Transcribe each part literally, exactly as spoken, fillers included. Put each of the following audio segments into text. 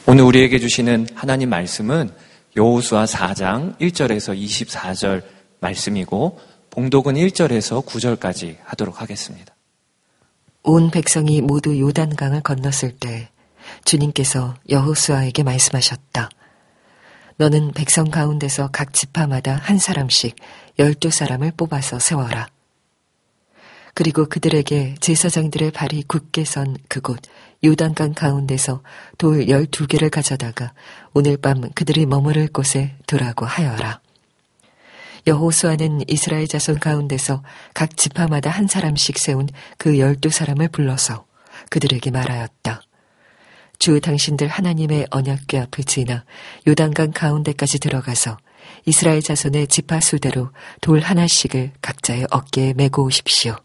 오늘 우리에게 주시는 하나님 말씀은 여호수아 사 장 일 절에서 이십사 절 말씀이고 봉독은 일 절에서 구 절까지 하도록 하겠습니다. 온 백성이 모두 요단강을 건넜을 때 주님께서 여호수아에게 말씀하셨다. 너는 백성 가운데서 각 지파마다 한 사람씩 열두 사람을 뽑아서 세워라. 그리고 그들에게 제사장들의 발이 굳게 선 그곳 요단강 가운데서 돌 열두 개를 가져다가 오늘 밤 그들이 머무를 곳에 두라고 하여라. 여호수아는 이스라엘 자손 가운데서 각 지파마다 한 사람씩 세운 그 열두 사람을 불러서 그들에게 말하였다. 주 당신들 하나님의 언약궤 앞을 지나 요단강 가운데까지 들어가서 이스라엘 자손의 지파 수대로 돌 하나씩을 각자의 어깨에 메고 오십시오.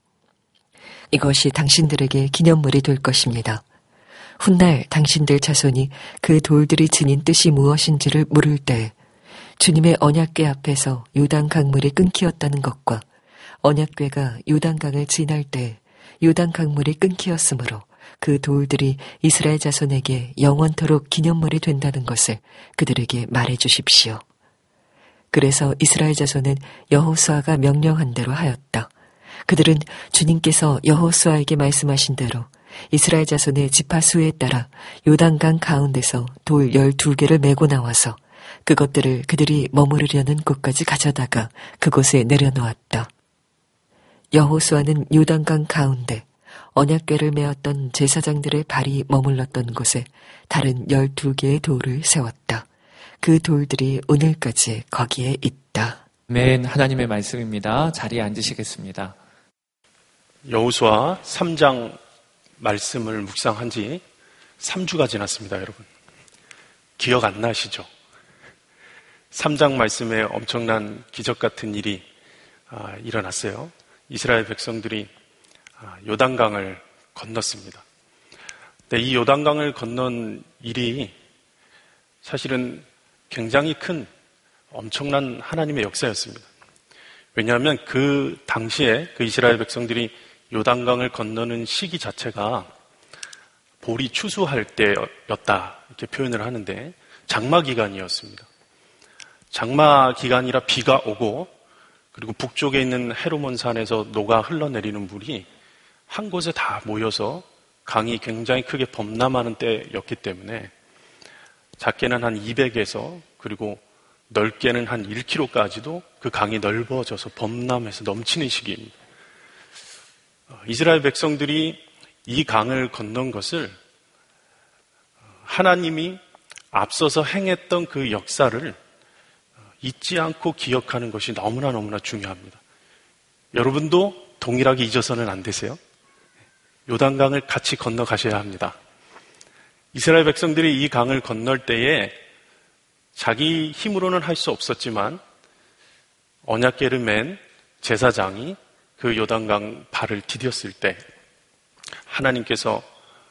이것이 당신들에게 기념물이 될 것입니다. 훗날 당신들 자손이 그 돌들이 지닌 뜻이 무엇인지를 물을 때 주님의 언약궤 앞에서 요단 강물이 끊기었다는 것과 언약궤가 요단강을 지날 때 요단 강물이 끊기었으므로 그 돌들이 이스라엘 자손에게 영원토록 기념물이 된다는 것을 그들에게 말해 주십시오. 그래서 이스라엘 자손은 여호수아가 명령한 대로 하였다. 그들은 주님께서 여호수아에게 말씀하신 대로 이스라엘 자손의 지파 수에 따라 요단강 가운데서 돌 열두 개를 메고 나와서 그것들을 그들이 머무르려는 곳까지 가져다가 그곳에 내려놓았다. 여호수아는 요단강 가운데 언약궤를 메었던 제사장들의 발이 머물렀던 곳에 다른 열두 개의 돌을 세웠다. 그 돌들이 오늘까지 거기에 있다. 아멘. 하나님의 말씀입니다. 자리에 앉으시겠습니다. 여호수아 삼 장 말씀을 묵상한 지 삼 주가 지났습니다, 여러분. 기억 안 나시죠? 삼 장 말씀에 엄청난 기적 같은 일이 아, 일어났어요. 이스라엘 백성들이 아, 요단강을 건넜습니다. 근데 이 요단강을 건넌 일이 사실은 굉장히 큰 엄청난 하나님의 역사였습니다. 왜냐하면 그 당시에 그 이스라엘 백성들이 요단강을 건너는 시기 자체가 볼이 추수할 때였다 이렇게 표현을 하는데 장마 기간이었습니다. 장마 기간이라 비가 오고 그리고 북쪽에 있는 헤르몬 산에서 녹아 흘러내리는 물이 한 곳에 다 모여서 강이 굉장히 크게 범람하는 때였기 때문에 작게는 한 이백에서 그리고 넓게는 한 일 킬로미터까지도 그 강이 넓어져서 범람해서 넘치는 시기입니다. 이스라엘 백성들이 이 강을 건넌 것을 하나님이 앞서서 행했던 그 역사를 잊지 않고 기억하는 것이 너무나 너무나 중요합니다. 여러분도 동일하게 잊어서는 안 되세요? 요단강을 같이 건너가셔야 합니다. 이스라엘 백성들이 이 강을 건널 때에 자기 힘으로는 할 수 없었지만 언약궤를 맨 제사장이 그 요단강 발을 디뎠을 때 하나님께서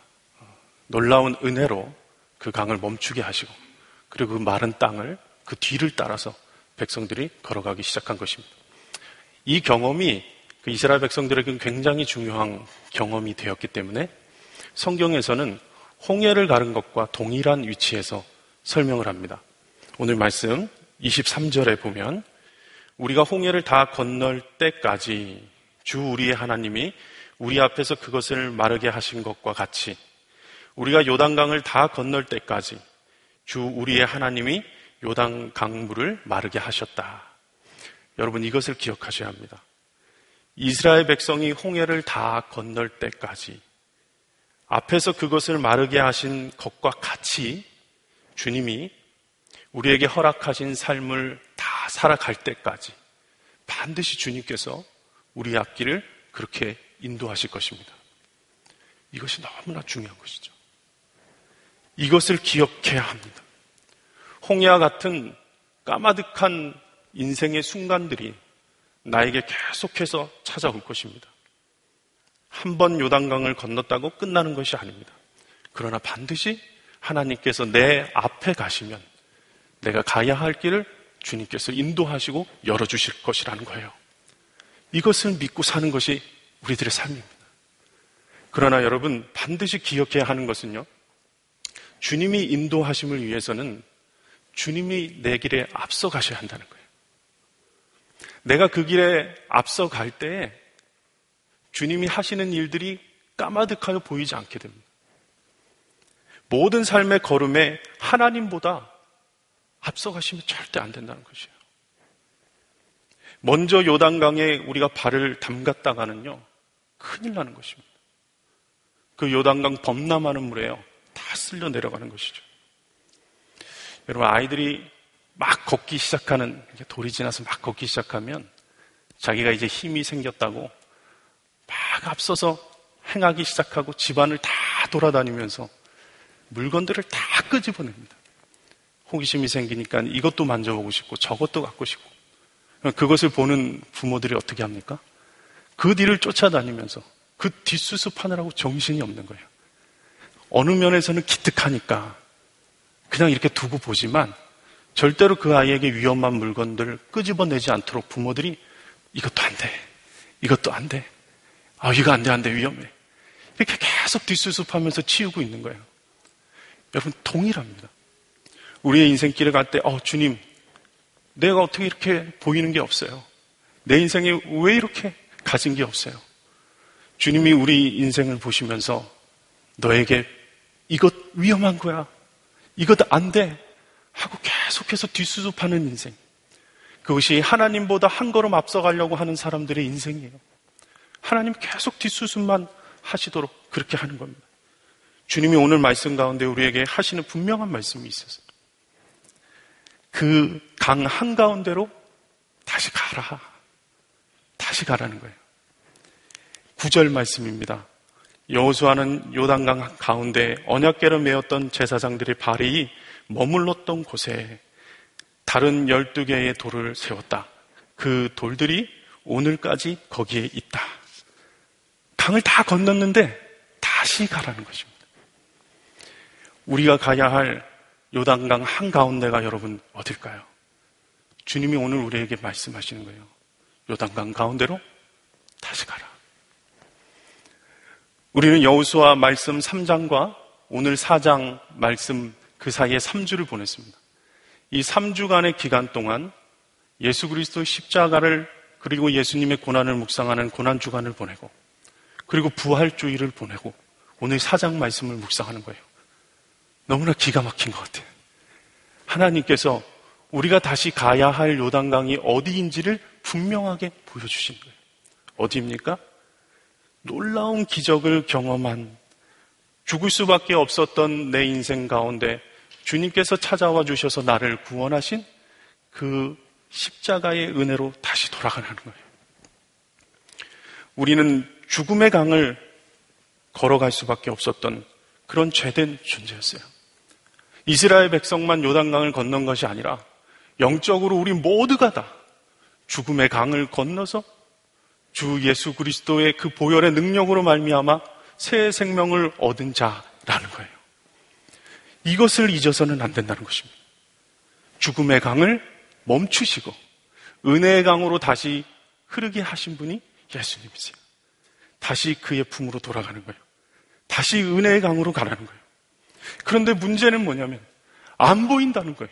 놀라운 은혜로 그 강을 멈추게 하시고 그리고 그 마른 땅을 그 뒤를 따라서 백성들이 걸어가기 시작한 것입니다. 이 경험이 그 이스라엘 백성들에게는 굉장히 중요한 경험이 되었기 때문에 성경에서는 홍해를 가른 것과 동일한 위치에서 설명을 합니다. 오늘 말씀 이십삼 절에 보면 우리가 홍해를 다 건널 때까지 주 우리의 하나님이 우리 앞에서 그것을 마르게 하신 것과 같이 우리가 요단강을 다 건널 때까지 주 우리의 하나님이 요단 강물을 마르게 하셨다. 여러분 이것을 기억하셔야 합니다. 이스라엘 백성이 홍해를 다 건널 때까지 앞에서 그것을 마르게 하신 것과 같이 주님이 우리에게 허락하신 삶을 다 살아갈 때까지 반드시 주님께서 우리 앞길을 그렇게 인도하실 것입니다. 이것이 너무나 중요한 것이죠. 이것을 기억해야 합니다. 홍해와 같은 까마득한 인생의 순간들이 나에게 계속해서 찾아올 것입니다. 한 번 요단강을 건넜다고 끝나는 것이 아닙니다. 그러나 반드시 하나님께서 내 앞에 가시면 내가 가야 할 길을 주님께서 인도하시고 열어주실 것이라는 거예요. 이것을 믿고 사는 것이 우리들의 삶입니다. 그러나 여러분 반드시 기억해야 하는 것은요, 주님이 인도하심을 위해서는 주님이 내 길에 앞서 가셔야 한다는 거예요. 내가 그 길에 앞서 갈 때에 주님이 하시는 일들이 까마득하여 보이지 않게 됩니다. 모든 삶의 걸음에 하나님보다 앞서 가시면 절대 안 된다는 것이에요. 먼저 요단강에 우리가 발을 담갔다가는요, 큰일 나는 것입니다. 그 요단강 범람하는 물에요, 다 쓸려 내려가는 것이죠. 여러분, 아이들이 막 걷기 시작하는, 돌이 지나서 막 걷기 시작하면 자기가 이제 힘이 생겼다고 막 앞서서 행하기 시작하고 집안을 다 돌아다니면서 물건들을 다 끄집어냅니다. 호기심이 생기니까 이것도 만져보고 싶고 저것도 갖고 싶고, 그것을 보는 부모들이 어떻게 합니까? 그 뒤를 쫓아다니면서 그 뒷수습하느라고 정신이 없는 거예요. 어느 면에서는 기특하니까 그냥 이렇게 두고 보지만 절대로 그 아이에게 위험한 물건들을 끄집어내지 않도록 부모들이 이것도 안 돼, 이것도 안 돼, 아 이거 안 돼, 안 돼, 위험해, 이렇게 계속 뒷수습하면서 치우고 있는 거예요. 여러분, 동일합니다. 우리의 인생길을 갈 때 어, 주님, 내가 어떻게 이렇게 보이는 게 없어요. 내 인생에 왜 이렇게 가진 게 없어요. 주님이 우리 인생을 보시면서 너에게 이것 위험한 거야, 이것 안 돼 하고 계속해서 뒷수습하는 인생, 그것이 하나님보다 한 걸음 앞서가려고 하는 사람들의 인생이에요. 하나님 계속 뒷수습만 하시도록 그렇게 하는 겁니다. 주님이 오늘 말씀 가운데 우리에게 하시는 분명한 말씀이 있어서 그 강 한가운데로 다시 가라, 다시 가라는 거예요. 구 절 말씀입니다. 여호수아는 요단강 가운데 언약궤를 메었던 제사장들의 발이 머물렀던 곳에 다른 열두 개의 돌을 세웠다. 그 돌들이 오늘까지 거기에 있다. 강을 다 건넜는데 다시 가라는 것입니다. 우리가 가야 할 요단강 한가운데가 여러분 어딜까요? 주님이 오늘 우리에게 말씀하시는 거예요. 요단강 가운데로 다시 가라. 우리는 여호수아 말씀 삼 장과 오늘 사 장 말씀 그 사이에 삼 주를 보냈습니다. 이 삼 주간의 기간 동안 예수 그리스도의 십자가를, 그리고 예수님의 고난을 묵상하는 고난주간을 보내고, 그리고 부활주일을 보내고 오늘 사 장 말씀을 묵상하는 거예요. 너무나 기가 막힌 것 같아요. 하나님께서 우리가 다시 가야 할 요단강이 어디인지를 분명하게 보여주신 거예요. 어디입니까? 놀라운 기적을 경험한, 죽을 수밖에 없었던 내 인생 가운데 주님께서 찾아와 주셔서 나를 구원하신 그 십자가의 은혜로 다시 돌아가는 거예요. 우리는 죽음의 강을 걸어갈 수밖에 없었던 그런 죄된 존재였어요. 이스라엘 백성만 요단강을 건넌 것이 아니라 영적으로 우리 모두가 다 죽음의 강을 건너서 주 예수 그리스도의 그 보혈의 능력으로 말미암아 새 생명을 얻은 자라는 거예요. 이것을 잊어서는 안 된다는 것입니다. 죽음의 강을 멈추시고 은혜의 강으로 다시 흐르게 하신 분이 예수님이세요. 다시 그의 품으로 돌아가는 거예요. 다시 은혜의 강으로 가라는 거예요. 그런데 문제는 뭐냐면 안 보인다는 거예요.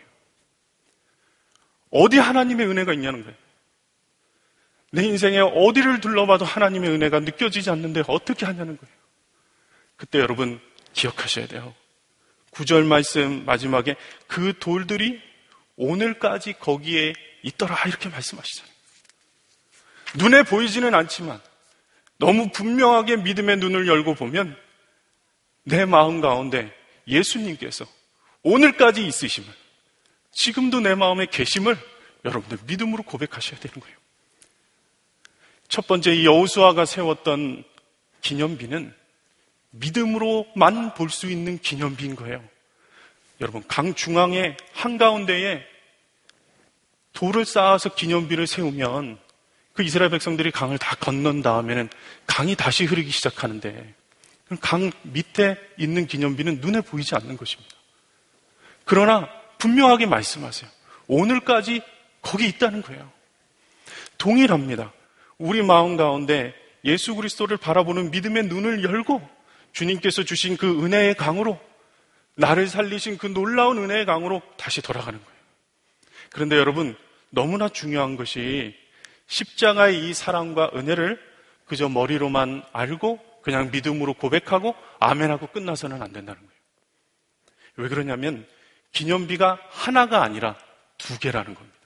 어디 하나님의 은혜가 있냐는 거예요. 내 인생에 어디를 둘러봐도 하나님의 은혜가 느껴지지 않는데 어떻게 하냐는 거예요. 그때 여러분 기억하셔야 돼요. 구 절 말씀 마지막에 그 돌들이 오늘까지 거기에 있더라 이렇게 말씀하시잖아요. 눈에 보이지는 않지만 너무 분명하게 믿음의 눈을 열고 보면 내 마음 가운데 예수님께서 오늘까지 있으심을, 지금도 내 마음에 계심을 여러분들 믿음으로 고백하셔야 되는 거예요. 첫 번째, 이 여호수아가 세웠던 기념비는 믿음으로만 볼 수 있는 기념비인 거예요. 여러분, 강 중앙에 한가운데에 돌을 쌓아서 기념비를 세우면 그 이스라엘 백성들이 강을 다 건넌 다음에는 강이 다시 흐르기 시작하는데 강 밑에 있는 기념비는 눈에 보이지 않는 것입니다. 그러나 분명하게 말씀하세요. 오늘까지 거기 있다는 거예요. 동일합니다. 우리 마음 가운데 예수 그리스도를 바라보는 믿음의 눈을 열고 주님께서 주신 그 은혜의 강으로 나를 살리신 그 놀라운 은혜의 강으로 다시 돌아가는 거예요. 그런데 여러분, 너무나 중요한 것이 십자가의 이 사랑과 은혜를 그저 머리로만 알고 그냥 믿음으로 고백하고 아멘하고 끝나서는 안 된다는 거예요. 왜 그러냐면 기념비가 하나가 아니라 두 개라는 겁니다.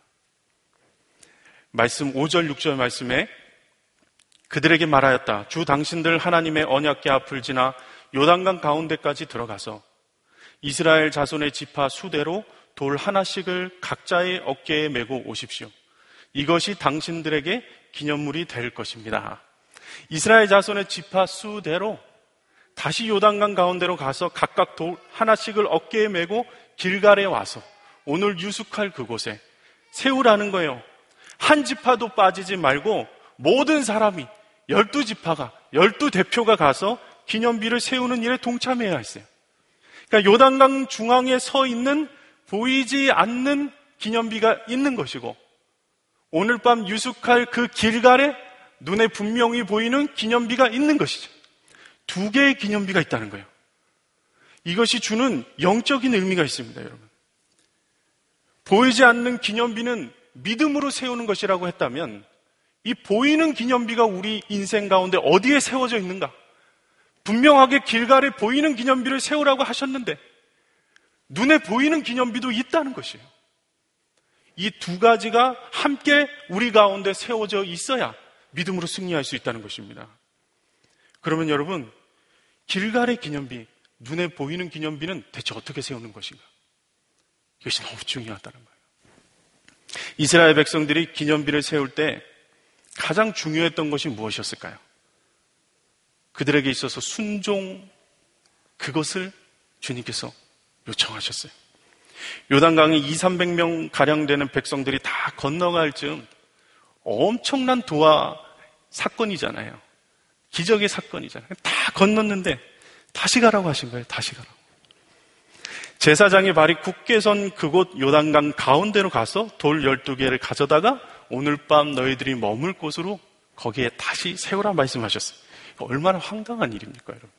말씀 오 절 육 절 말씀에 그들에게 말하였다. 주 당신들 하나님의 언약궤 앞을 지나 요단강 가운데까지 들어가서 이스라엘 자손의 지파 수대로 돌 하나씩을 각자의 어깨에 메고 오십시오. 이것이 당신들에게 기념물이 될 것입니다. 이스라엘 자손의 지파 수대로 다시 요단강 가운데로 가서 각각 돌 하나씩을 어깨에 메고 길갈에 와서 오늘 유숙할 그곳에 세우라는 거예요. 한 지파도 빠지지 말고 모든 사람이 열두 지파가, 열두 대표가 가서 기념비를 세우는 일에 동참해야 했어요. 그러니까 요단강 중앙에 서 있는 보이지 않는 기념비가 있는 것이고 오늘 밤 유숙할 그 길갈에 눈에 분명히 보이는 기념비가 있는 것이죠. 두 개의 기념비가 있다는 거예요. 이것이 주는 영적인 의미가 있습니다, 여러분. 보이지 않는 기념비는 믿음으로 세우는 것이라고 했다면 이 보이는 기념비가 우리 인생 가운데 어디에 세워져 있는가? 분명하게 길갈에 보이는 기념비를 세우라고 하셨는데 눈에 보이는 기념비도 있다는 것이에요. 이 두 가지가 함께 우리 가운데 세워져 있어야 믿음으로 승리할 수 있다는 것입니다. 그러면 여러분, 길갈의 기념비, 눈에 보이는 기념비는 대체 어떻게 세우는 것인가? 이것이 너무 중요하다는 거예요. 이스라엘 백성들이 기념비를 세울 때 가장 중요했던 것이 무엇이었을까요? 그들에게 있어서 순종, 그것을 주님께서 요청하셨어요. 요단강에 이삼백 명 가량 되는 백성들이 다 건너갈 즈음 엄청난 도하 사건이잖아요. 기적의 사건이잖아요. 다 건넜는데 다시 가라고 하신 거예요. 다시 가라고. 제사장의 발이 굳게 선 그곳 요단강 가운데로 가서 돌 열두 개를 가져다가 오늘 밤 너희들이 머물 곳으로 거기에 다시 세우라 말씀하셨어요. 얼마나 황당한 일입니까, 여러분?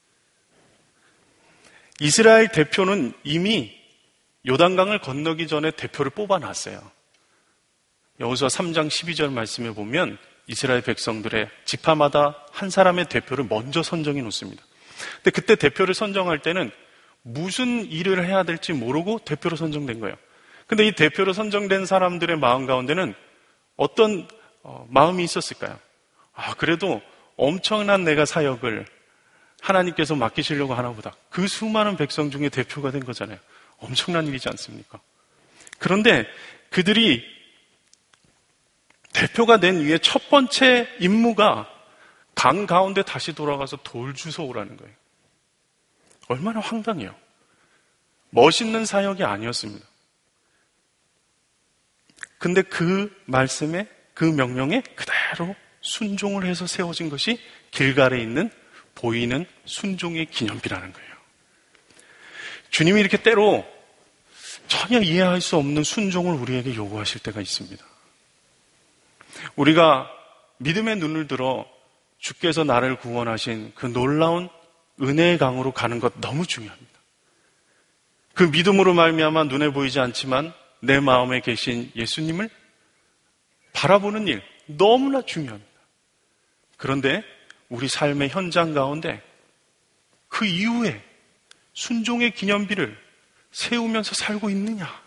이스라엘 대표는 이미 요단강을 건너기 전에 대표를 뽑아놨어요. 여호수아 삼 장 십이 절 말씀에 보면 이스라엘 백성들의 지파마다 한 사람의 대표를 먼저 선정해 놓습니다. 근데 그때 대표를 선정할 때는 무슨 일을 해야 될지 모르고 대표로 선정된 거예요. 근데 이 대표로 선정된 사람들의 마음 가운데는 어떤 어, 마음이 있었을까요? 아, 그래도 엄청난 내가 사역을 하나님께서 맡기시려고 하나 보다. 그 수많은 백성 중에 대표가 된 거잖아요. 엄청난 일이지 않습니까? 그런데 그들이 대표가 된 이후에 첫 번째 임무가 강 가운데 다시 돌아가서 돌 주워오라는 거예요. 얼마나 황당해요. 멋있는 사역이 아니었습니다. 근데 그 말씀에, 그 명령에 그대로 순종을 해서 세워진 것이 길갈에 있는 보이는 순종의 기념비라는 거예요. 주님이 이렇게 때로 전혀 이해할 수 없는 순종을 우리에게 요구하실 때가 있습니다. 우리가 믿음의 눈을 들어 주께서 나를 구원하신 그 놀라운 은혜의 강으로 가는 것 너무 중요합니다. 그 믿음으로 말미암아 눈에 보이지 않지만 내 마음에 계신 예수님을 바라보는 일 너무나 중요합니다. 그런데 우리 삶의 현장 가운데 그 이후에 순종의 기념비를 세우면서 살고 있느냐?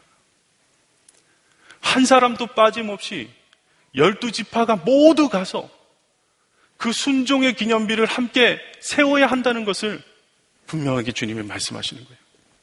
한 사람도 빠짐없이 열두 지파가 모두 가서 그 순종의 기념비를 함께 세워야 한다는 것을 분명하게 주님이 말씀하시는 거예요.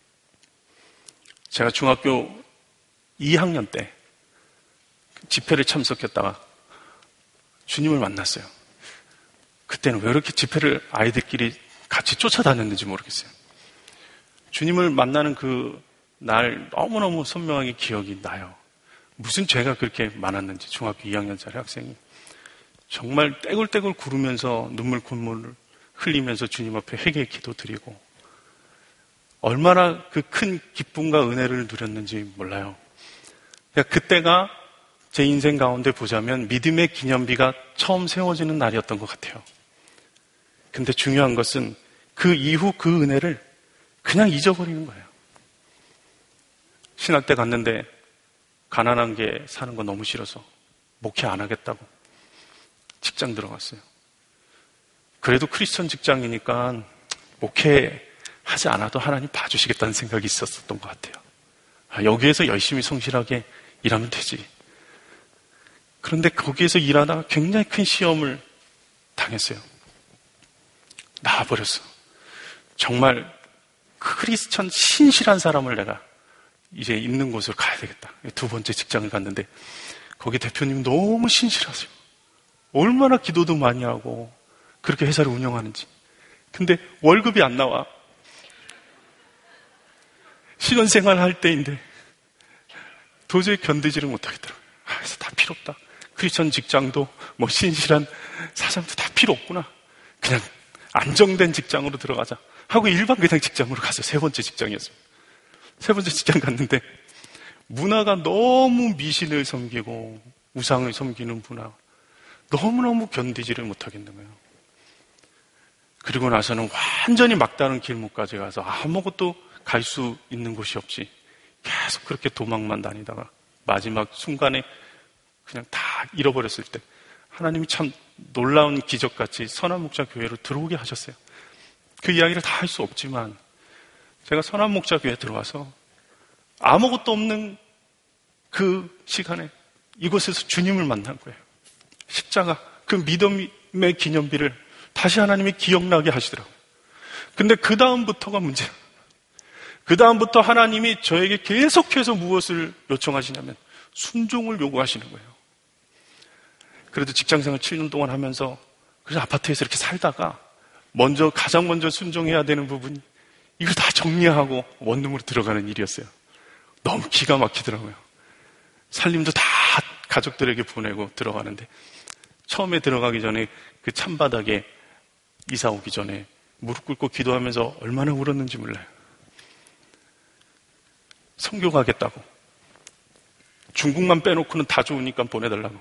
제가 중학교 이 학년 때 집회를 참석했다가 주님을 만났어요. 그때는 왜 이렇게 집회를 아이들끼리 같이 쫓아다녔는지 모르겠어요. 주님을 만나는 그 날 너무너무 선명하게 기억이 나요. 무슨 죄가 그렇게 많았는지 중학교 이 학년짜리 학생이 정말 떼굴떼굴 구르면서 눈물 콧물을 흘리면서 주님 앞에 회개의 기도 드리고 얼마나 그 큰 기쁨과 은혜를 누렸는지 몰라요. 그러니까 그때가 제 인생 가운데 보자면 믿음의 기념비가 처음 세워지는 날이었던 것 같아요. 근데 중요한 것은 그 이후 그 은혜를 그냥 잊어버리는 거예요. 신학대 갔는데 가난한 게 사는 거 너무 싫어서 목회 안 하겠다고 직장 들어갔어요. 그래도 크리스천 직장이니까 목회하지 않아도 하나님 봐주시겠다는 생각이 있었던 것 같아요. 아, 여기에서 열심히 성실하게 일하면 되지. 그런데 거기에서 일하다가 굉장히 큰 시험을 당했어요. 나와버렸어. 정말 크리스천 신실한 사람을 내가 이제 있는 곳으로 가야 되겠다. 두 번째 직장을 갔는데 거기 대표님 너무 신실하세요. 얼마나 기도도 많이 하고 그렇게 회사를 운영하는지. 근데 월급이 안 나와. 신혼생활 할 때인데 도저히 견디지를 못하겠더라고요. 아, 그래서 다 필요 없다. 크리스천 직장도 뭐 신실한 사장도 다 필요 없구나. 그냥 안정된 직장으로 들어가자 하고 일반 그냥 직장으로 가서 세 번째 직장이었어요. 세 번째 직장 갔는데 문화가 너무 미신을 섬기고 우상을 섬기는 문화, 너무너무 견디지를 못하겠는 거예요. 그리고 나서는 완전히 막다른 길목까지 가서 아무것도 갈 수 있는 곳이 없이 계속 그렇게 도망만 다니다가 마지막 순간에 그냥 다 잃어버렸을 때 하나님이 참 놀라운 기적같이 선한목자 교회로 들어오게 하셨어요. 그 이야기를 다 할 수 없지만 제가 선한목자 교회에 들어와서 아무것도 없는 그 시간에 이곳에서 주님을 만난 거예요. 십자가, 그 믿음의 기념비를 다시 하나님이 기억나게 하시더라고요. 근데 그 다음부터가 문제예요. 그 다음부터 하나님이 저에게 계속해서 무엇을 요청하시냐면 순종을 요구하시는 거예요. 그래도 직장생활 칠 년 동안 하면서 그래서 아파트에서 이렇게 살다가 먼저 가장 먼저 순종해야 되는 부분이 이걸 다 정리하고 원룸으로 들어가는 일이었어요. 너무 기가 막히더라고요. 살림도 다 가족들에게 보내고 들어가는데 처음에 들어가기 전에 그 찬바닥에 이사 오기 전에 무릎 꿇고 기도하면서 얼마나 울었는지 몰라요. 선교 가겠다고. 중국만 빼놓고는 다 좋으니까 보내달라고.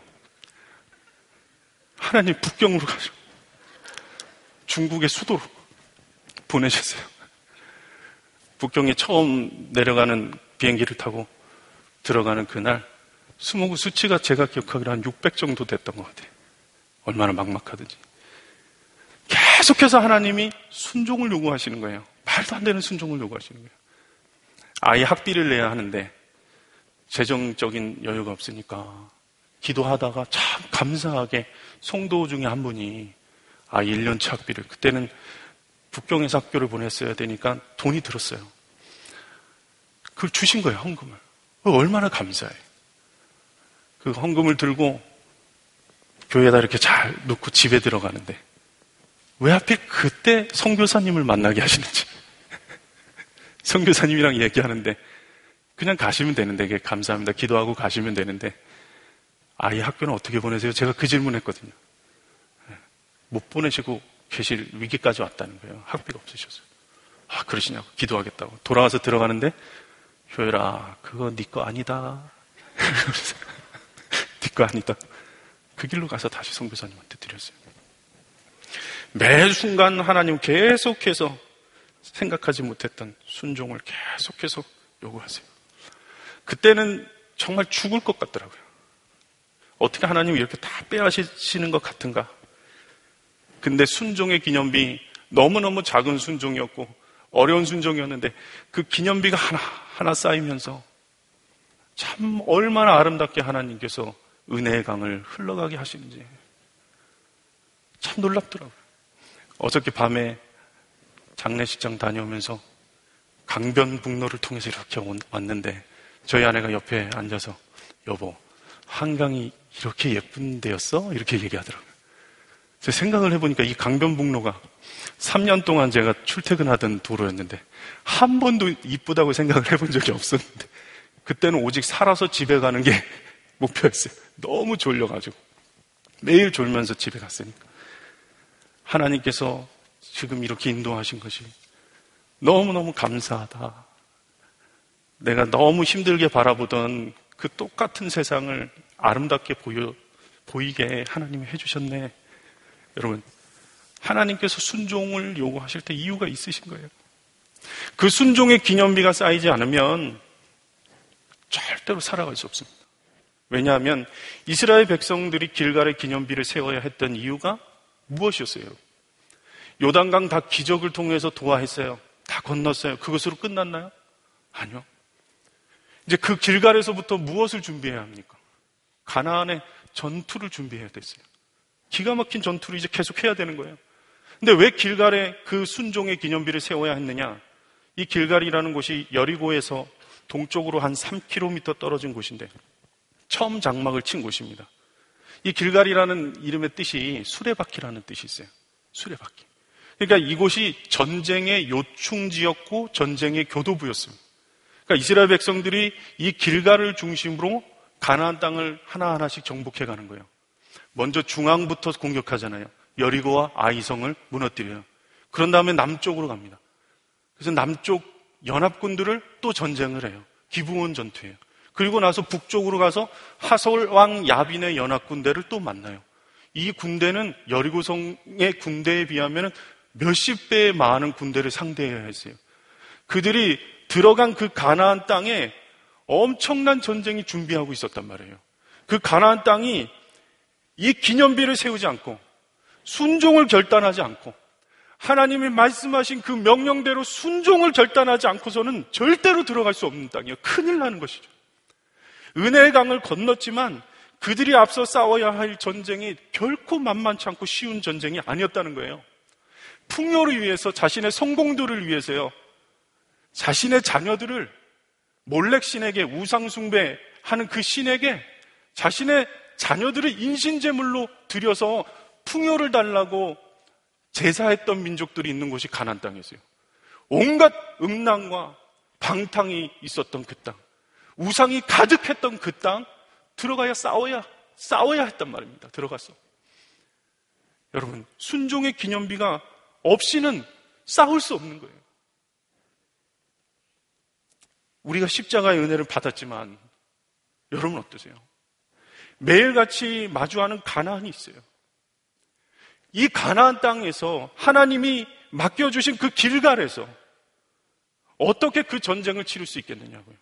하나님 북경으로 가죠. 중국의 수도로 보내셨어요. 북경에 처음 내려가는 비행기를 타고 들어가는 그날 수목구 수치가 제가 기억하기로 한 육백 정도 됐던 것 같아요. 얼마나 막막하든지. 계속해서 하나님이 순종을 요구하시는 거예요. 말도 안 되는 순종을 요구하시는 거예요. 아이 학비를 내야 하는데 재정적인 여유가 없으니까 기도하다가 참 감사하게 성도 중에 한 분이 아이 일 년치 학비를, 그때는 북경에서 학교를 보냈어야 되니까 돈이 들었어요. 그걸 주신 거예요, 헌금을. 얼마나 감사해. 그 헌금을 들고 교회에다 이렇게 잘 놓고 집에 들어가는데 왜 하필 그때 선교사님을 만나게 하시는지. 선교사님이랑 얘기하는데 그냥 가시면 되는데, 이게 감사합니다 기도하고 가시면 되는데 아이 학교는 어떻게 보내세요? 제가 그 질문했거든요. 못 보내시고 계실 위기까지 왔다는 거예요. 학비가 없으셔서. 아, 그러시냐고. 기도하겠다고. 돌아와서 들어가는데 효율아, 그거 네 거 아니다. 네 거 아니다. 그 길로 가서 다시 선교사님한테 드렸어요. 매 순간 하나님 계속해서 생각하지 못했던 순종을 계속해서 요구하세요. 그때는 정말 죽을 것 같더라고요. 어떻게 하나님이 이렇게 다 빼앗으시는 것 같은가. 근데 순종의 기념비, 너무너무 작은 순종이었고 어려운 순종이었는데 그 기념비가 하나 하나 쌓이면서 참 얼마나 아름답게 하나님께서 은혜의 강을 흘러가게 하시는지 참 놀랍더라고요. 어저께 밤에 장례식장 다녀오면서 강변북로를 통해서 이렇게 왔는데 저희 아내가 옆에 앉아서 여보, 한강이 이렇게 예쁜 데였어? 이렇게 얘기하더라고요. 제가 생각을 해보니까 이 강변북로가 삼 년 동안 제가 출퇴근하던 도로였는데 한 번도 이쁘다고 생각을 해본 적이 없었는데 그때는 오직 살아서 집에 가는 게 목표였어요. 너무 졸려가지고 매일 졸면서 집에 갔으니까. 하나님께서 지금 이렇게 인도하신 것이 너무너무 감사하다. 내가 너무 힘들게 바라보던 그 똑같은 세상을 아름답게 보여, 보이게 하나님이 해주셨네. 여러분, 하나님께서 순종을 요구하실 때 이유가 있으신 거예요. 그 순종의 기념비가 쌓이지 않으면 절대로 살아갈 수 없습니다. 왜냐하면 이스라엘 백성들이 길갈의 기념비를 세워야 했던 이유가 무엇이었어요? 요단강 다 기적을 통해서 도하했어요. 다 건넜어요. 그것으로 끝났나요? 아니요. 이제 그 길갈에서부터 무엇을 준비해야 합니까? 가나안의 전투를 준비해야 됐어요. 기가 막힌 전투를 이제 계속 해야 되는 거예요. 근데 왜 길갈에 그 순종의 기념비를 세워야 했느냐? 이 길갈이라는 곳이 여리고에서 동쪽으로 한 삼 킬로미터 떨어진 곳인데 처음 장막을 친 곳입니다. 이 길갈이라는 이름의 뜻이 수레바퀴라는 뜻이 있어요. 수레바퀴. 그러니까 이곳이 전쟁의 요충지였고 전쟁의 교도부였습니다. 그러니까 이스라엘 백성들이 이 길갈을 중심으로 가나안 땅을 하나하나씩 정복해가는 거예요. 먼저 중앙부터 공격하잖아요. 여리고와 아이성을 무너뜨려요. 그런 다음에 남쪽으로 갑니다. 그래서 남쪽 연합군들을 또 전쟁을 해요. 기브온 전투예요. 그리고 나서 북쪽으로 가서 하솔 왕 야빈의 연합군대를 또 만나요. 이 군대는 여리고성의 군대에 비하면 몇십 배의 많은 군대를 상대해야 했어요. 그들이 들어간 그 가나안 땅에 엄청난 전쟁이 준비하고 있었단 말이에요. 그 가나안 땅이 이 기념비를 세우지 않고 순종을 결단하지 않고 하나님이 말씀하신 그 명령대로 순종을 결단하지 않고서는 절대로 들어갈 수 없는 땅이에요. 큰일 나는 것이죠. 은혜의 강을 건넜지만 그들이 앞서 싸워야 할 전쟁이 결코 만만치 않고 쉬운 전쟁이 아니었다는 거예요. 풍요를 위해서, 자신의 성공들을 위해서요, 자신의 자녀들을 몰렉 신에게 우상숭배하는 그 신에게 자신의 자녀들을 인신제물로 드려서 풍요를 달라고 제사했던 민족들이 있는 곳이 가나안 땅이었어요. 온갖 음란과 방탕이 있었던 그 땅, 우상이 가득했던 그 땅 들어가야 싸워야 싸워야 했단 말입니다. 들어가서 여러분, 순종의 기념비가 없이는 싸울 수 없는 거예요. 우리가 십자가의 은혜를 받았지만 여러분 어떠세요? 매일같이 마주하는 가나안이 있어요. 이 가나안 땅에서 하나님이 맡겨주신 그 길갈에서 어떻게 그 전쟁을 치를 수 있겠느냐고요.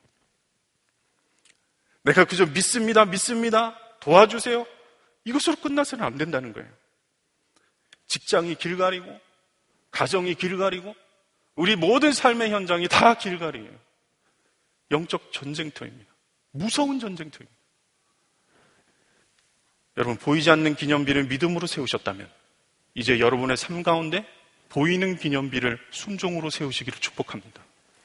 내가 그저 믿습니다, 믿습니다, 도와주세요, 이것으로 끝나서는 안 된다는 거예요. 직장이 길갈이고 가정이 길갈이고 우리 모든 삶의 현장이 다 길갈이에요. 영적 전쟁터입니다. 무서운 전쟁터입니다. 여러분, 보이지 않는 기념비를 믿음으로 세우셨다면 이제 여러분의 삶 가운데 보이는 기념비를 순종으로 세우시기를 축복합니다.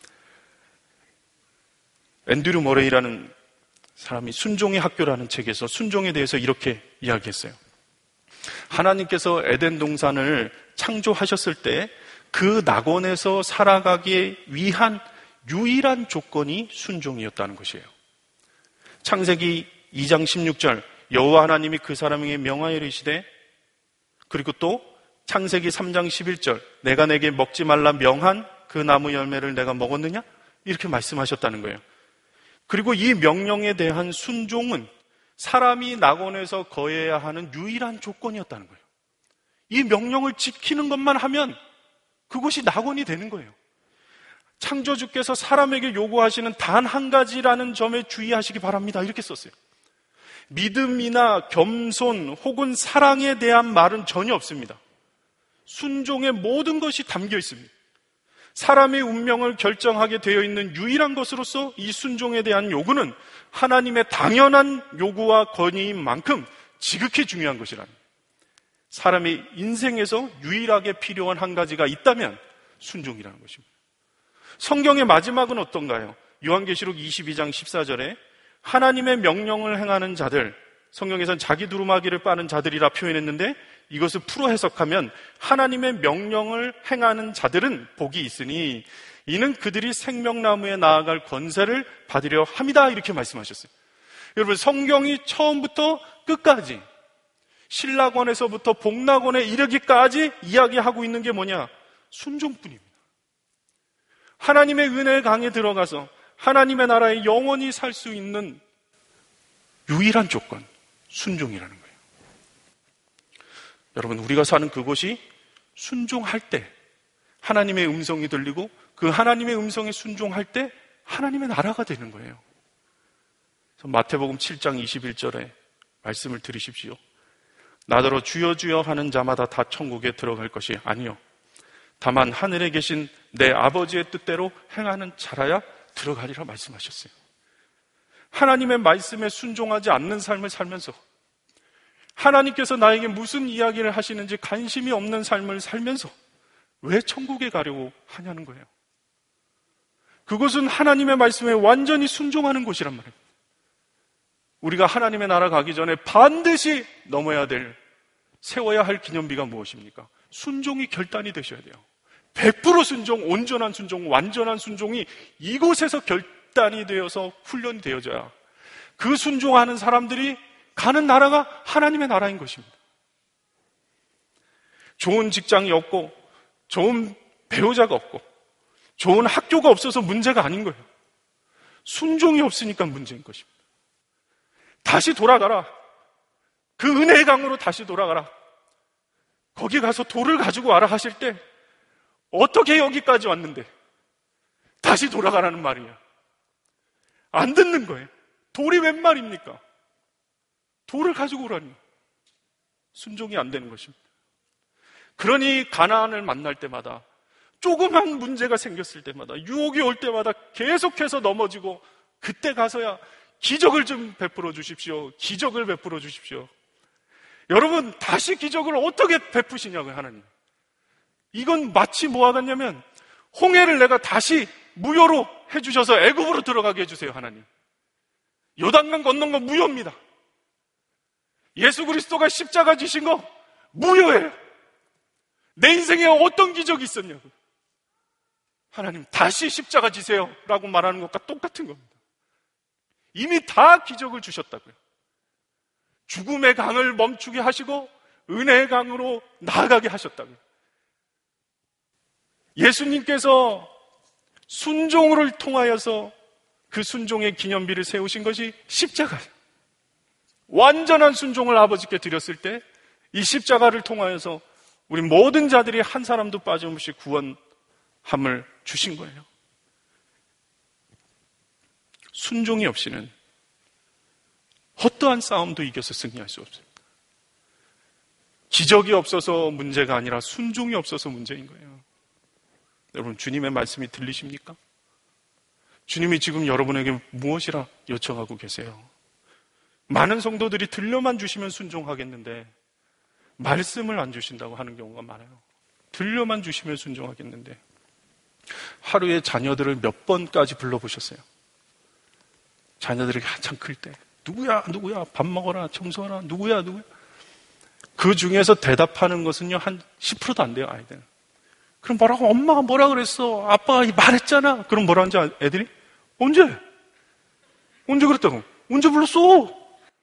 앤드류 머레이라는 사람이 순종의 학교라는 책에서 순종에 대해서 이렇게 이야기했어요. 하나님께서 에덴 동산을 창조하셨을 때 그 낙원에서 살아가기 위한 유일한 조건이 순종이었다는 것이에요. 창세기 이 장 십육 절, 여호와 하나님이 그 사람에게 명하여 이르시되, 그리고 또 창세기 삼 장 십일 절, 내가 내게 먹지 말라 명한 그 나무 열매를 내가 먹었느냐? 이렇게 말씀하셨다는 거예요. 그리고 이 명령에 대한 순종은 사람이 낙원에서 거해야 하는 유일한 조건이었다는 거예요. 이 명령을 지키는 것만 하면 그것이 낙원이 되는 거예요. 창조주께서 사람에게 요구하시는 단 한 가지라는 점에 주의하시기 바랍니다. 이렇게 썼어요. 믿음이나 겸손 혹은 사랑에 대한 말은 전혀 없습니다. 순종의 모든 것이 담겨 있습니다. 사람의 운명을 결정하게 되어 있는 유일한 것으로서 이 순종에 대한 요구는 하나님의 당연한 요구와 권위인 만큼 지극히 중요한 것이랍니다. 사람의 인생에서 유일하게 필요한 한 가지가 있다면 순종이라는 것입니다. 성경의 마지막은 어떤가요? 요한계시록 이십이 장 십사 절에 하나님의 명령을 행하는 자들, 성경에서는 자기 두루마기를 빠는 자들이라 표현했는데 이것을 풀어 해석하면 하나님의 명령을 행하는 자들은 복이 있으니 이는 그들이 생명나무에 나아갈 권세를 받으려 함이다, 이렇게 말씀하셨어요. 여러분, 성경이 처음부터 끝까지 신라권에서부터 복락원에 이르기까지 이야기하고 있는 게 뭐냐? 순종뿐입니다. 하나님의 은혜의 강에 들어가서 하나님의 나라에 영원히 살 수 있는 유일한 조건, 순종이라는 거예요. 여러분, 우리가 사는 그곳이 순종할 때 하나님의 음성이 들리고 그 하나님의 음성에 순종할 때 하나님의 나라가 되는 거예요. 그래서 마태복음 칠 장 이십일 절에 말씀을 들으십시오. 나더러 주여 주여 하는 자마다 다 천국에 들어갈 것이 아니요 다만 하늘에 계신 내 아버지의 뜻대로 행하는 자라야 들어가리라 말씀하셨어요. 하나님의 말씀에 순종하지 않는 삶을 살면서 하나님께서 나에게 무슨 이야기를 하시는지 관심이 없는 삶을 살면서 왜 천국에 가려고 하냐는 거예요. 그것은 하나님의 말씀에 완전히 순종하는 곳이란 말입니다. 우리가 하나님의 나라 가기 전에 반드시 넘어야 될, 세워야 할 기념비가 무엇입니까? 순종이 결단이 되셔야 돼요. 백 퍼센트 순종, 온전한 순종, 완전한 순종이 이곳에서 결단이 되어서 훈련이 되어져야 그 순종하는 사람들이 가는 나라가 하나님의 나라인 것입니다. 좋은 직장이 없고 좋은 배우자가 없고 좋은 학교가 없어서 문제가 아닌 거예요. 순종이 없으니까 문제인 것입니다. 다시 돌아가라. 그 은혜의 강으로 다시 돌아가라. 거기 가서 돌을 가지고 와라 하실 때 어떻게 여기까지 왔는데 다시 돌아가라는 말이야. 안 듣는 거예요. 돌이 웬 말입니까? 돌을 가지고 오라니. 순종이 안 되는 것입니다. 그러니 가나안을 만날 때마다, 조그만 문제가 생겼을 때마다, 유혹이 올 때마다 계속해서 넘어지고, 그때 가서야 기적을 좀 베풀어 주십시오. 기적을 베풀어 주십시오. 여러분, 다시 기적을 어떻게 베푸시냐고요, 하나님. 이건 마치 뭐와 같냐면 홍해를 내가 다시 무효로 해주셔서 애굽으로 들어가게 해주세요, 하나님. 요단강 건넌 거 무효입니다. 예수 그리스도가 십자가 지신 거 무효예요. 내 인생에 어떤 기적이 있었냐고. 하나님, 다시 십자가 지세요 라고 말하는 것과 똑같은 겁니다. 이미 다 기적을 주셨다고요. 죽음의 강을 멈추게 하시고 은혜의 강으로 나아가게 하셨다고요. 예수님께서 순종을 통하여서 그 순종의 기념비를 세우신 것이 십자가예요. 완전한 순종을 아버지께 드렸을 때 이 십자가를 통하여서 우리 모든 자들이 한 사람도 빠짐없이 구원함을 주신 거예요. 순종이 없이는 어떠한 싸움도 이겨서 승리할 수 없습니다. 기적이 없어서 문제가 아니라 순종이 없어서 문제인 거예요. 여러분, 주님의 말씀이 들리십니까? 주님이 지금 여러분에게 무엇이라 요청하고 계세요? 많은 성도들이 들려만 주시면 순종하겠는데 말씀을 안 주신다고 하는 경우가 많아요. 들려만 주시면 순종하겠는데 하루에 자녀들을 몇 번까지 불러보셨어요? 자녀들이 한참 클 때 누구야 누구야 밥 먹어라 청소하라 누구야 누구야 그 중에서 대답하는 것은요 한 십 퍼센트도 안 돼요. 아이들은. 그럼 뭐라고? 엄마가 뭐라 그랬어? 아빠가 말했잖아. 그럼 뭐라 하는지 애들이? 언제? 언제 그랬다고? 언제 불렀어?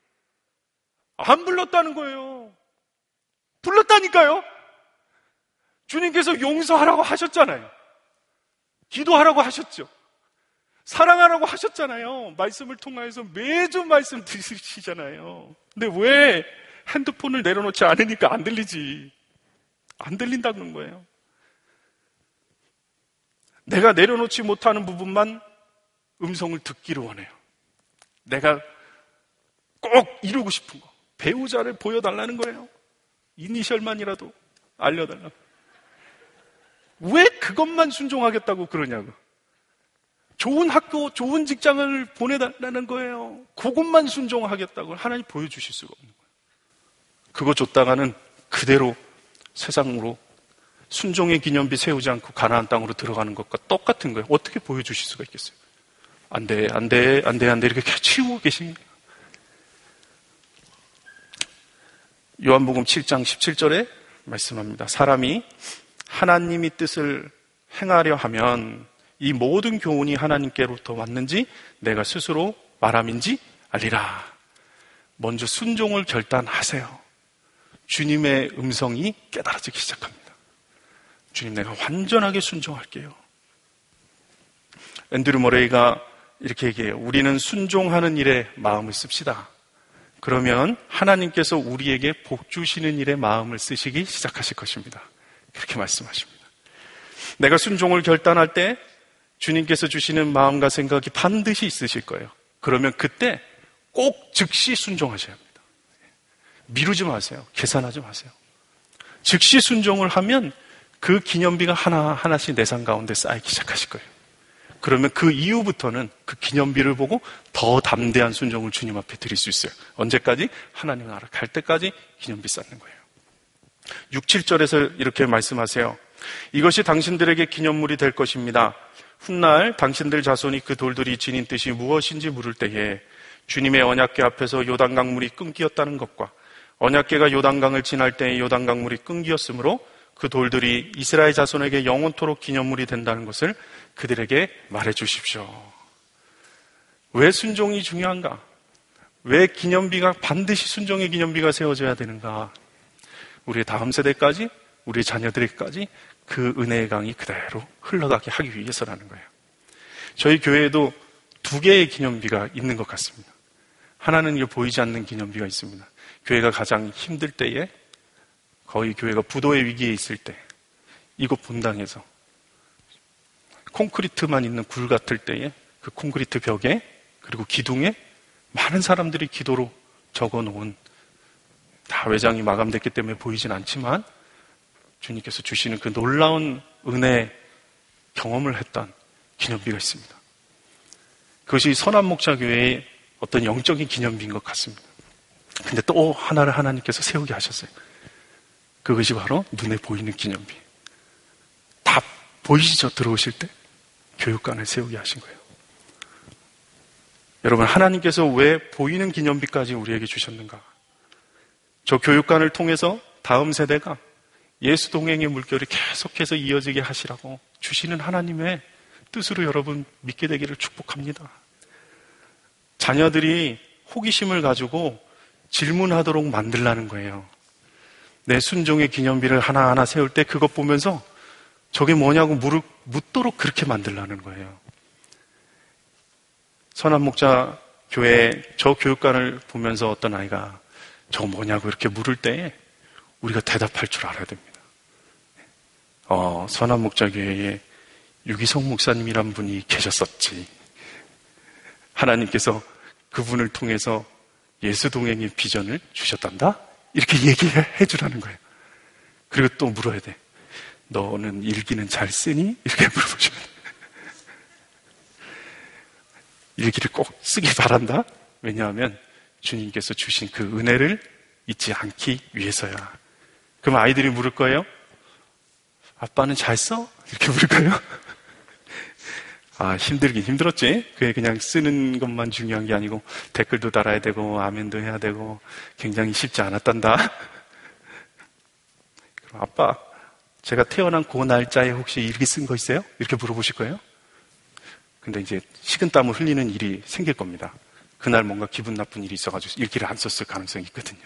안 불렀다는 거예요. 불렀다니까요. 주님께서 용서하라고 하셨잖아요. 기도하라고 하셨죠. 사랑하라고 하셨잖아요. 말씀을 통해서 매주 말씀 들으시잖아요. 근데 왜 핸드폰을 내려놓지 않으니까 안 들리지? 안 들린다는 거예요. 내가 내려놓지 못하는 부분만 음성을 듣기를 원해요. 내가 꼭 이루고 싶은 거. 배우자를 보여달라는 거예요. 이니셜만이라도 알려달라고. 왜 그것만 순종하겠다고 그러냐고. 좋은 학교, 좋은 직장을 보내달라는 거예요. 그것만 순종하겠다고 하나님 보여주실 수가 없는 거예요. 그거 줬다가는 그대로 세상으로 순종의 기념비 세우지 않고 가나안 땅으로 들어가는 것과 똑같은 거예요. 어떻게 보여주실 수가 있겠어요? 안 돼, 안 돼, 안 돼, 안 돼 이렇게 치우고 계시니까. 요한복음 칠 장 십칠 절에 말씀합니다. 사람이 하나님의 뜻을 행하려 하면 이 모든 교훈이 하나님께로부터 왔는지 내가 스스로 말함인지 알리라. 먼저 순종을 결단하세요. 주님의 음성이 깨달아지기 시작합니다. 주님, 내가 완전하게 순종할게요. 앤드류 머레이가 이렇게 얘기해요. 우리는 순종하는 일에 마음을 씁시다. 그러면 하나님께서 우리에게 복 주시는 일에 마음을 쓰시기 시작하실 것입니다. 그렇게 말씀하십니다. 내가 순종을 결단할 때 주님께서 주시는 마음과 생각이 반드시 있으실 거예요. 그러면 그때 꼭 즉시 순종하셔야 합니다. 미루지 마세요. 계산하지 마세요. 즉시 순종을 하면 그 기념비가 하나하나씩 내 삶 가운데 쌓이기 시작하실 거예요. 그러면 그 이후부터는 그 기념비를 보고 더 담대한 순종을 주님 앞에 드릴 수 있어요. 언제까지? 하나님 나라 갈 때까지 기념비 쌓는 거예요. 육, 칠 절에서 이렇게 말씀하세요. 이것이 당신들에게 기념물이 될 것입니다. 훗날 당신들 자손이 그 돌들이 지닌 뜻이 무엇인지 물을 때에 주님의 언약궤 앞에서 요단강 물이 끊기었다는 것과 언약궤가 요단강을 지날 때에 요단강 물이 끊기었으므로 그 돌들이 이스라엘 자손에게 영원토록 기념물이 된다는 것을 그들에게 말해 주십시오. 왜 순종이 중요한가? 왜 기념비가 반드시 순종의 기념비가 세워져야 되는가? 우리의 다음 세대까지, 우리의 자녀들에게까지 그 은혜의 강이 그대로 흘러가게 하기 위해서라는 거예요. 저희 교회에도 두 개의 기념비가 있는 것 같습니다. 하나는 이게 보이지 않는 기념비가 있습니다. 교회가 가장 힘들 때에, 거의 교회가 부도의 위기에 있을 때, 이곳 본당에서 콘크리트만 있는 굴 같을 때에 그 콘크리트 벽에 그리고 기둥에 많은 사람들이 기도로 적어놓은, 다 외장이 마감됐기 때문에 보이진 않지만 주님께서 주시는 그 놀라운 은혜 경험을 했던 기념비가 있습니다. 그것이 선한목자교회의 어떤 영적인 기념비인 것 같습니다. 근데 또 하나를 하나님께서 세우게 하셨어요. 그것이 바로 눈에 보이는 기념비. 다 보이시죠? 들어오실 때 교육관을 세우게 하신 거예요. 여러분, 하나님께서 왜 보이는 기념비까지 우리에게 주셨는가? 저 교육관을 통해서 다음 세대가 예수 동행의 물결이 계속해서 이어지게 하시라고 주시는 하나님의 뜻으로 여러분 믿게 되기를 축복합니다. 자녀들이 호기심을 가지고 질문하도록 만들라는 거예요. 내 순종의 기념비를 하나하나 세울 때 그것 보면서 저게 뭐냐고 물, 묻도록 그렇게 만들라는 거예요. 선한목자 교회 저 교육관을 보면서 어떤 아이가 저거 뭐냐고 이렇게 물을 때에 우리가 대답할 줄 알아야 됩니다. 어, 선한목자 교회에 유기성 목사님이란 분이 계셨었지. 하나님께서 그분을 통해서 예수 동행의 비전을 주셨단다? 이렇게 얘기해 주라는 거예요. 그리고 또 물어야 돼. 너는 일기는 잘 쓰니? 이렇게 물어보셔야 돼. 일기를 꼭 쓰기 바란다? 왜냐하면 주님께서 주신 그 은혜를 잊지 않기 위해서야. 그럼 아이들이 물을 거예요? 아빠는 잘 써? 이렇게 물을 거예요? 아, 힘들긴 힘들었지. 그게 그냥 쓰는 것만 중요한 게 아니고 댓글도 달아야 되고 아멘도 해야 되고 굉장히 쉽지 않았단다. 그럼 아빠, 제가 태어난 그 날짜에 혹시 일기 쓴 거 있어요? 이렇게 물어보실 거예요? 근데 이제 식은땀을 흘리는 일이 생길 겁니다. 그날 뭔가 기분 나쁜 일이 있어가지고 일기를 안 썼을 가능성이 있거든요.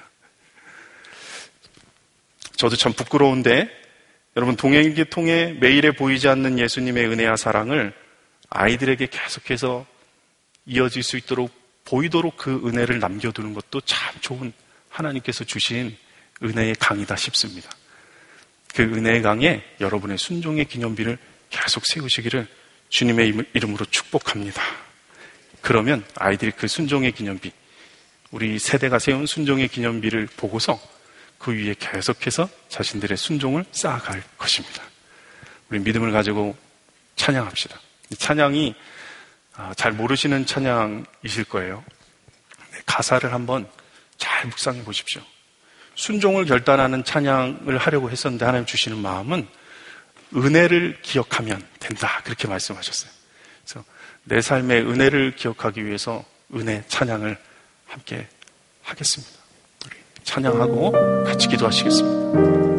저도 참 부끄러운데 여러분, 동행일기 통해 매일에 보이지 않는 예수님의 은혜와 사랑을 아이들에게 계속해서 이어질 수 있도록 보이도록 그 은혜를 남겨두는 것도 참 좋은 하나님께서 주신 은혜의 강이다 싶습니다. 그 은혜의 강에 여러분의 순종의 기념비를 계속 세우시기를 주님의 이름으로 축복합니다. 그러면 아이들이 그 순종의 기념비, 우리 세대가 세운 순종의 기념비를 보고서 그 위에 계속해서 자신들의 순종을 쌓아갈 것입니다. 우리 믿음을 가지고 찬양합시다. 이 찬양이 잘 모르시는 찬양이실 거예요. 가사를 한번 잘 묵상해 보십시오. 순종을 결단하는 찬양을 하려고 했었는데 하나님 주시는 마음은 은혜를 기억하면 된다, 그렇게 말씀하셨어요. 그래서 내 삶의 은혜를 기억하기 위해서 은혜 찬양을 함께 하겠습니다. 우리 찬양하고 같이 기도하시겠습니다.